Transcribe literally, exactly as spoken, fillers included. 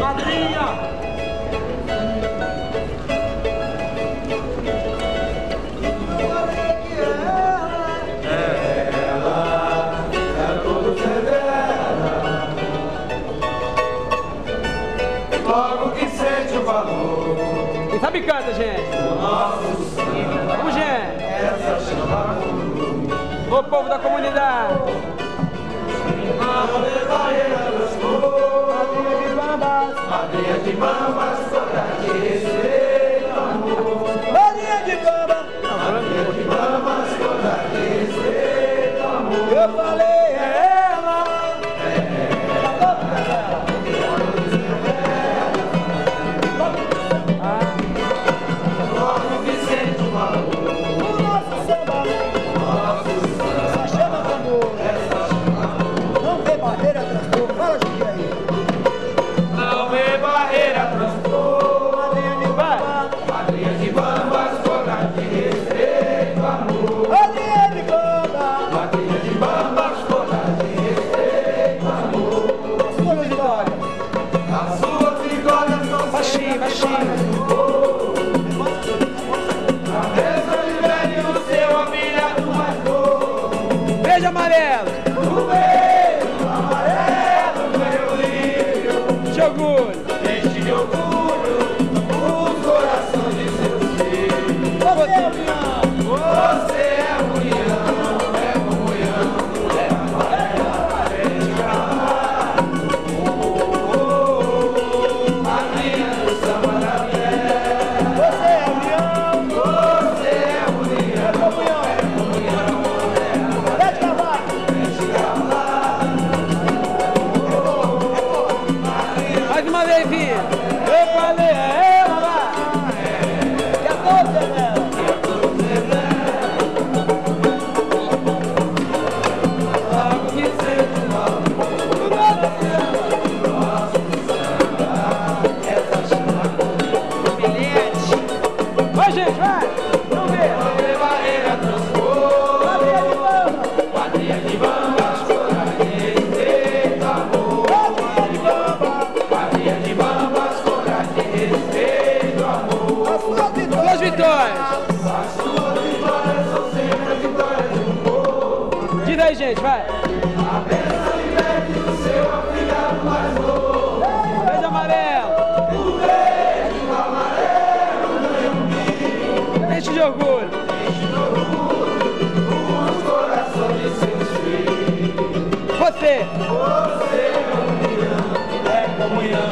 Madrinha! Quem sabe canta, gente. Vamos, gente. O povo da comunidade. Madrinha de bambas, toda de respeito, amor. Madrinha de bambas, madrinha de bambas, toda de respeito, amor. Eu falei é ela, é ela. Beijo amarelo! O beijo amarelo do meu livro de orgulho! Enche de orgulho o coração de seus filhos. Você é união! Você é união, é comunhão, é amarela, é de amar. Oh, oh, oh, madrinha do samba da mulher. Você é união! Você é união, é comunhão, é comunhão. Mais uma vez, filho. Eu falei, é ela lá. Que a todos é dela. Que a todos é dela. Logo que seja o amor. O nosso samba. Essa chama bilhete. Vai, gente, vai. Vamos ver. A barreira transpor. Madrinha de bamba. Madrinha de bamba. Duas vitórias! As suas vitórias são sempre as vitórias de um povo. Diz aí, gente, vai! A bênção liberte do seu afilhado mais novo. Beijo amarelo! O beijo amarelo do meu amigo. Enche de orgulho! Enche de orgulho os corações de seus filhos. Você! Você é união, é comunhão.